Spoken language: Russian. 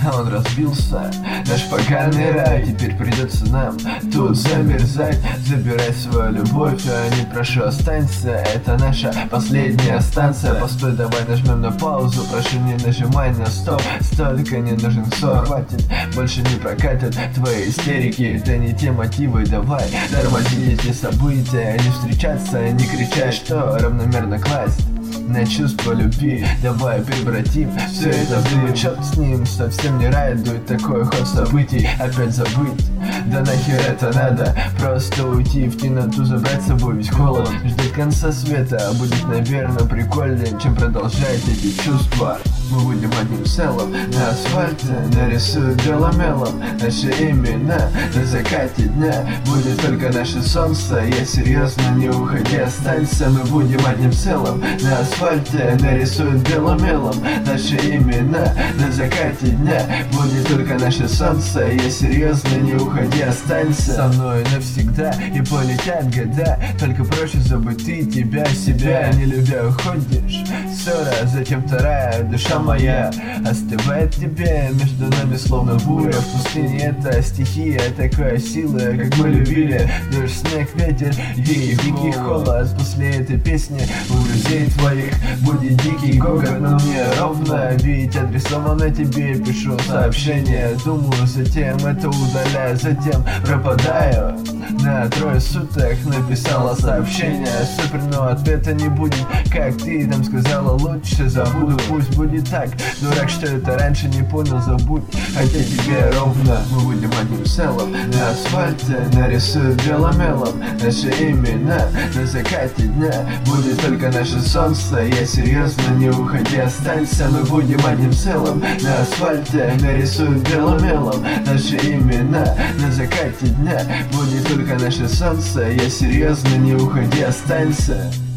а он разбился. Наш поганый рай, теперь придется нам тут замерзать. Забирай свою любовь, а не прошу останься. Это наша последняя станция. Постой, давай нажмем на паузу. Прошу, не нажимай на стоп. Столько не нужен ссор, хватит, больше не прокатят твои истерики. Это не те мотивы, давай тормозить эти события. Не встречаться, не кричать, что равномерно класть на чувство любви. Давай превратим все это в дым. Черт с ним, совсем не радует такой ход событий. Опять забыть, да нахер это надо. Просто уйти в темноту, забрать с собой весь холод. Ждать конца света будет, наверное, прикольнее, чем продолжать эти чувства. Мы будем одним целым. На асфальте нарисуют беломелом наши имена. На закате дня будет только наше солнце. Я серьезно, не уходи, останься. Мы будем одним целым. На асфальте нарисуют беломелом наши имена. На закате дня будет только наше солнце. Я серьезно, не уходи, останься со мной навсегда. И полетят года, только проще забыть ты тебя, себя. Не любя уходишь, ссора, затем вторая. Душа моя остывает тебе, между нами словно буря. В пустыне это стихия, такая сила, как мы любили. Дождь, снег, ветер и дикий холод. После этой песни у друзей твоих будет дикий гогот. Но мне ровно, ведь адресовано тебе. Пишу сообщение, думаю, затем это удаляю. Затем пропадаю на 3 суток. Написала сообщение, супер, но ответа не будет. Как ты там сказала, лучше забуду. Пусть будет так, дурак, что это раньше не понял, забудь. Хотя тебе ровно, мы будем одним целым. На асфальте нарисуют беломелом наши имена. На закате дня будет только наше солнце. Я серьезно, не уходи, останься. Мы будем одним целым. На асфальте нарисуют беломелом наши имена. На закате дня будет только наше солнце. Я серьезно, не уходи, останься.